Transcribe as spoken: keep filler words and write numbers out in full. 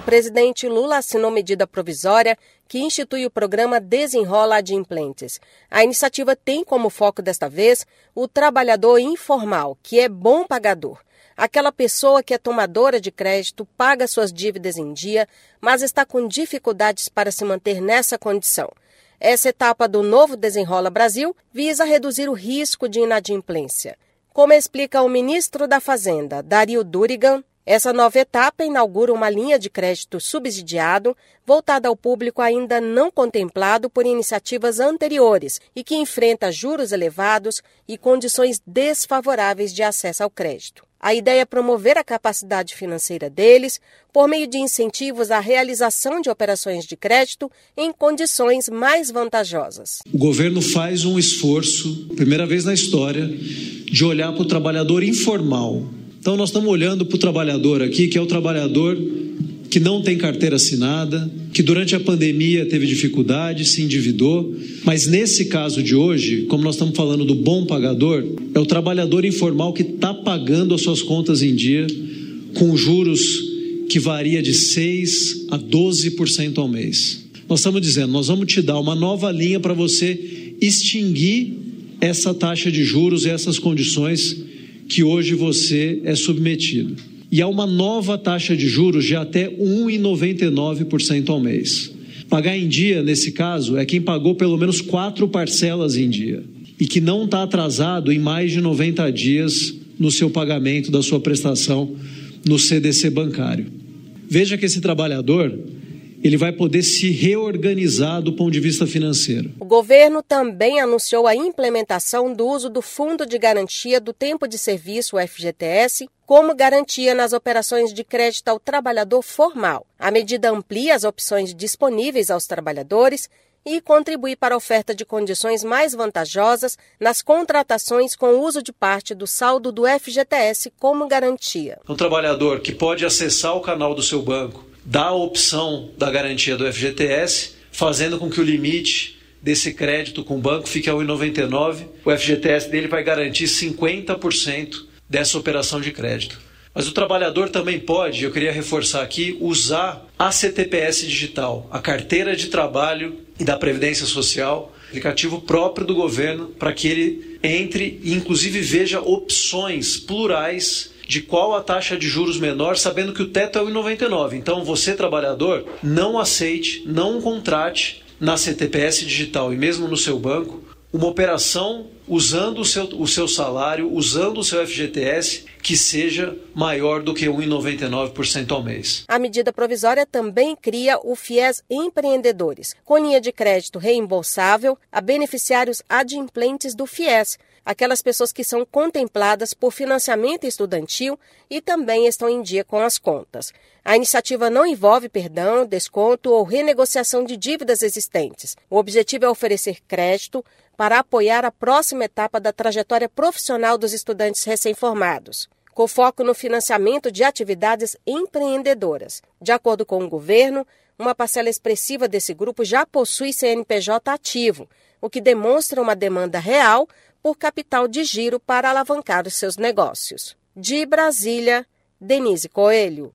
presidente Lula assinou medida provisória que institui o programa Desenrola Adimplentes. A iniciativa tem como foco desta vez o trabalhador informal, que é bom pagador. Aquela pessoa que é tomadora de crédito, paga suas dívidas em dia, mas está com dificuldades para se manter nessa condição. Essa etapa do novo Desenrola Brasil visa reduzir o risco de inadimplência. Como explica o ministro da Fazenda, Dario Durigan, essa nova etapa inaugura uma linha de crédito subsidiado voltada ao público ainda não contemplado por iniciativas anteriores e que enfrenta juros elevados e condições desfavoráveis de acesso ao crédito. A ideia é promover a capacidade financeira deles por meio de incentivos à realização de operações de crédito em condições mais vantajosas. O governo faz um esforço, primeira vez na história, de olhar para o trabalhador informal. Então nós estamos olhando para o trabalhador aqui, que é o trabalhador que não tem carteira assinada, que durante a pandemia teve dificuldade, se endividou. Mas nesse caso de hoje, como nós estamos falando do bom pagador, é o trabalhador informal que está pagando as suas contas em dia, com juros que varia de seis a doze por cento ao mês. Nós estamos dizendo, nós vamos te dar uma nova linha para você extinguir essa taxa de juros e essas condições que hoje você é submetido. E há uma nova taxa de juros de até um vírgula noventa e nove por cento ao mês. Pagar em dia, nesse caso, é quem pagou pelo menos quatro parcelas em dia e que não está atrasado em mais de noventa dias no seu pagamento da sua prestação no C D C bancário. Veja que esse trabalhador, ele vai poder se reorganizar do ponto de vista financeiro. O governo também anunciou a implementação do uso do Fundo de Garantia do Tempo de Serviço, o F G T S, como garantia nas operações de crédito ao trabalhador formal. A medida amplia as opções disponíveis aos trabalhadores e contribui para a oferta de condições mais vantajosas nas contratações com o uso de parte do saldo do F G T S como garantia. Um trabalhador que pode acessar o canal do seu banco, dá a opção da garantia do F G T S, fazendo com que o limite desse crédito com o banco fique a um vírgula noventa e nove. O F G T S dele vai garantir cinquenta por cento dessa operação de crédito. Mas o trabalhador também pode, eu queria reforçar aqui, usar a C T P S digital, a carteira de trabalho e da Previdência Social, aplicativo próprio do governo, para que ele entre e inclusive veja opções plurais de qual a taxa de juros menor, sabendo que o teto é um vírgula noventa e nove. Então, você, trabalhador, não aceite, não contrate na C T P S digital e mesmo no seu banco uma operação usando o seu, o seu salário, usando o seu F G T S, que seja maior do que um vírgula noventa e nove por cento ao mês. A medida provisória também cria o FIES Empreendedores, com linha de crédito reembolsável a beneficiários adimplentes do FIES, aquelas pessoas que são contempladas por financiamento estudantil e também estão em dia com as contas. A iniciativa não envolve perdão, desconto ou renegociação de dívidas existentes. O objetivo é oferecer crédito para apoiar a próxima etapa da trajetória profissional dos estudantes recém-formados, com foco no financiamento de atividades empreendedoras. De acordo com o governo, uma parcela expressiva desse grupo já possui C N P J ativo, o que demonstra uma demanda real por capital de giro para alavancar os seus negócios. De Brasília, Denise Coelho.